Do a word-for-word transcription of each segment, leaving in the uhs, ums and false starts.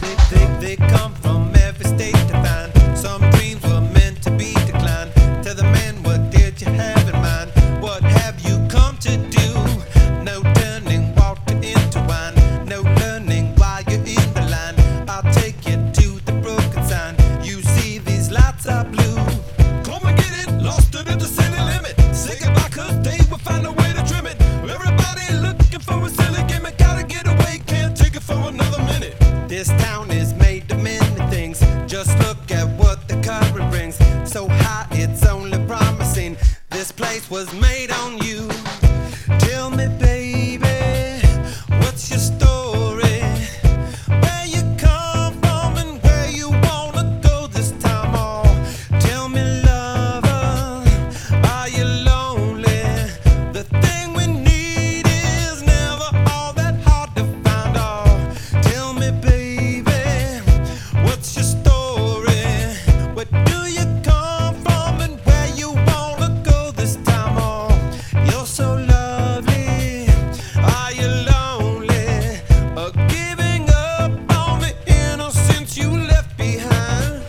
They come from every state to find some dreams were meant to be declined. Tell the man, what did you have in mind? What have you come to do? No turning water into wine, no learning while you're in the line. I'll take you to the broken sign. You see these lights are blue. Come and get it, lost it at the city limit. Say goodbye, cause they will find a way to trim it. Everybody looking for a silly gimmick. Gotta get away, can't take it for another minute. This town is made of many things. Just look at what the current brings. So high, it's only promising. This place was made on you. Tell me, baby, what's your story? Where you come from and where you wanna go this time? Oh, tell me, lover, are you lonely? The thing we need is never all that hard to find. Oh, tell me, baby, what's your story? Where do you come from and where you wanna go this time? Oh, you're so lovely. Are you lonely? Or giving up on the innocence you left behind?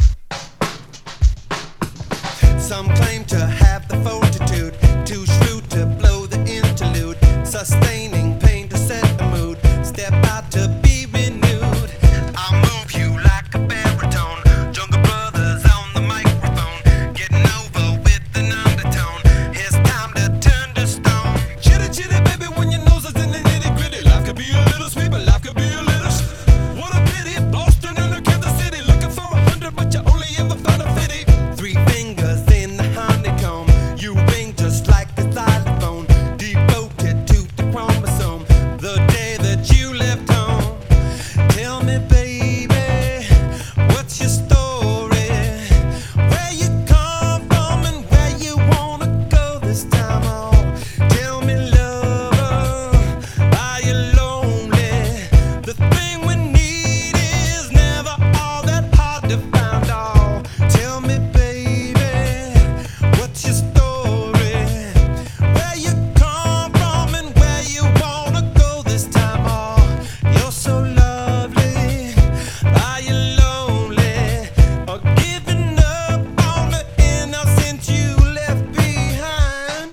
Some claim to have the fortitude, too shrewd to blow the interlude, sustaining pain to set the mood, step out to be renewed. I'll move you like a baritone, Jungle Brothers on the microphone, getting over with an undertone. It's time to turn to stone. Chitty chitty baby, when your nose is in the nitty gritty. Life could be a little sweet, but life could be a little sh- What a pity, Boston and Kansas City, looking for a hundred, but you only ever found a fifty. Three fingers in the honeycomb, you ring just like a xylophone, devoted to the chromosome. The day that you left home, tell me, baby, what's your story? Where you come from and where you wanna go this time? Oh, tell me, lover, are you lonely? The thing we need is never all that hard to find. Oh, tell me, baby, what's your story? Where you come from and where you wanna go this time? Oh, you're so lovely. Are you lonely? Or giving up on the innocence you left behind?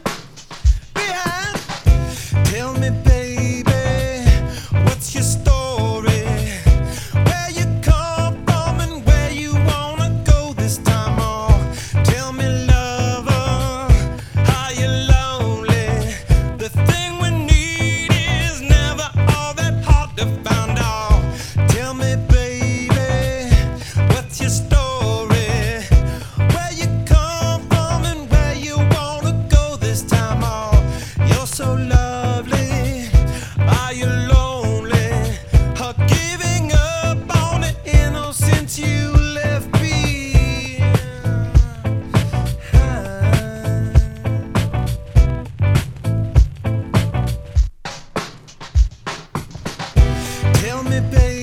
Behind? Tell me, baby, what's your story? Where you come from and where you wanna go this time? Oh, tell me, lover, are you lonely? The thing we need is never all that hard to find. Oh, tell me, baby, what's your story? Where you come from and where you wanna go this time? Oh, you're so lovely. Are you lonely? Or giving up on the innocence you left behind? Tell me, baby.